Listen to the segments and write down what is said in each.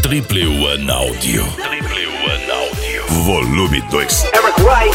Triple One Audio. Volume 2. Eric Wright.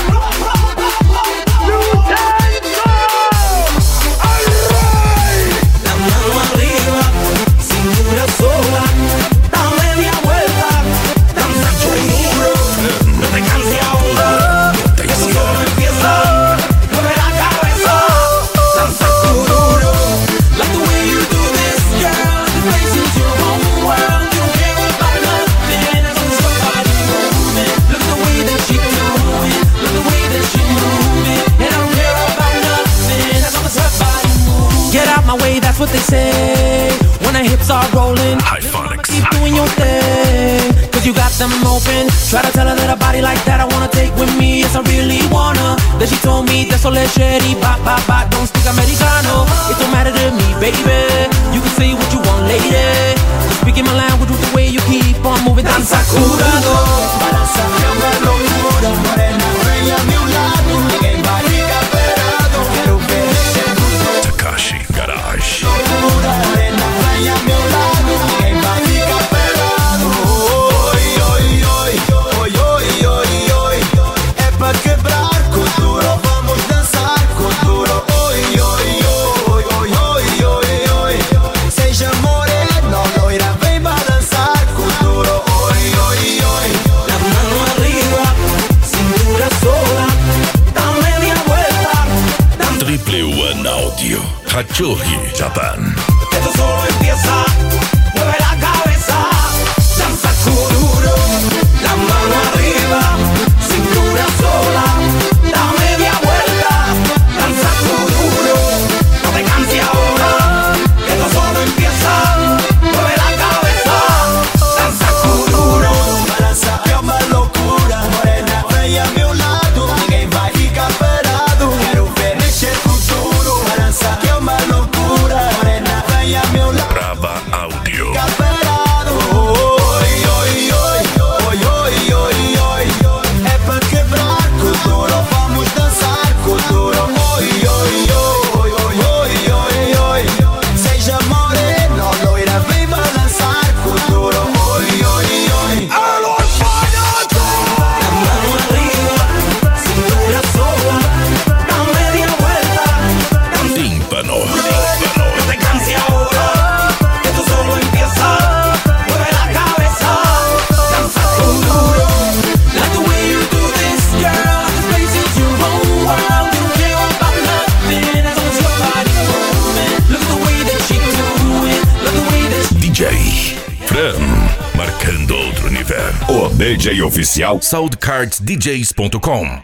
La mano arriba, cintura sola, da media vuelta, danza conmigo, no te canses ahora, que esto solo empieza, mueve la cabeza, danza duro, like the way you do this, girl, the place is your own world, you don't care about nothing, as long as your body moving, look at the way that she doing, look at the way that she moving, and I don't care about nothing, as long as her body moving. Get out my way, that's what they say. When the hips are rolling, Hyphonics. keep doing your thing. Cause you got them open. Try to tell her that a body like that I wanna take with me. Yes, I really wanna. Then she told me, that's all leggeri. Ba, ba, ba, don't speak americano. It don't matter to me, baby. You can say what you want, lady. Just speaking my language with the way you keep on moving. Danza curado. Balanza una locura. Morena, reina a mi lado. Ninguém vai ficar parado. Quero ver esse Takashi Garage. morena, reina a meu lado. Ninguém vai ficar parado. Oi, oi, oi, oi, oi, oi, oi. É pra quebrar com duro, vamos dançar com duro. Oi, oi, oi, oi, oi, oi, oi. Seja morena, loira, vem balançar com duro. Oi, oi, oi. La mano arriba, cintura sola, da media vuelta. Triple One Audio. Hachohi, Japan. Esto solo empieza, mueve la cabeza, danza duro, la mano arriba, cintura sola, da media vuelta, danza duro, no te canses ahora, esto solo empieza, mueve la cabeza, danza duro, balança é uma loucura, morena, vem a meu lado, ninguém vai ficar parado, quero ver mexer com duro, balança é uma loucura, morena, vem a meu lado. Brava Audio. Caperado, oi, oi, oi, oi, oi, oi, oi. É pra quebrar com duro, vamos dançar com duro. Oi, oi, oi, oi, oi, oi, oi. Seja morena, loira, vem balançar com duro. Oi, oi, oi. Alô, la mano arriba, cintura sola, da media vuelta. Tímpano. No te canses ahora, esto solo empieza. Mueve la cabeza, danza duro. Like the way you do this, girl. This place is your own world. You don't care about nothing as long as your body moving. Look at the way that she doing. Look at the way that she DJ Fran. Marcando outro nível. O DJ oficial SoundCardsDJs.com.